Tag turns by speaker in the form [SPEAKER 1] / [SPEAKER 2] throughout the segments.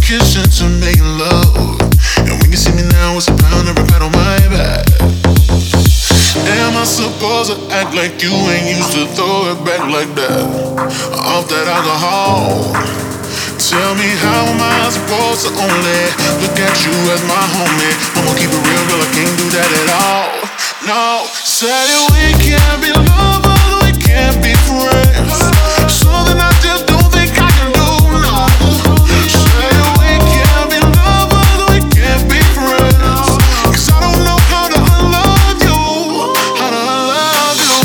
[SPEAKER 1] Kissing to make love. And when you see me now, it's a pound of a pat on my back. Am I supposed to act like you ain't used to throw it back like that? Off that alcohol. Tell me how am I supposed to only look at you as my homie? I'ma keep it real, girl, I can't do that at all. No, say we can't be lovers, we can't be friends. Something I just don't think I can do, no. Say we can't be lovers, we can't be friends. 'Cause I don't know how to unlove you, how to unlove you.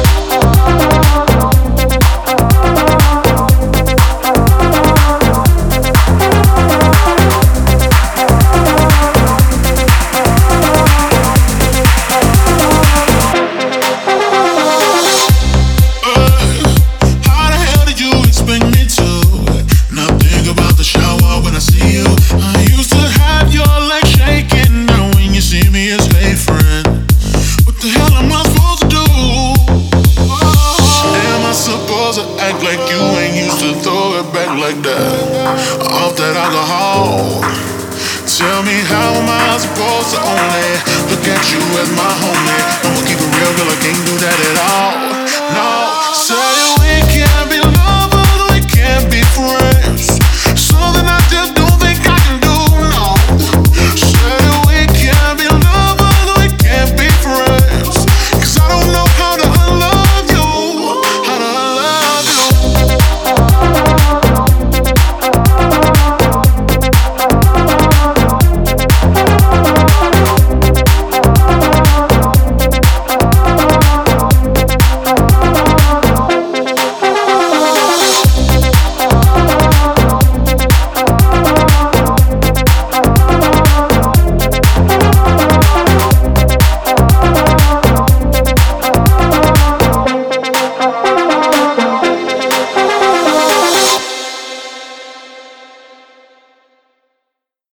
[SPEAKER 1] Act like you ain't used to throw it back like that. Off that alcohol. Tell me how am I supposed to only look at you as my homie? I'ma keep it real, girl, I can't do that at all. No, say we can't be loved.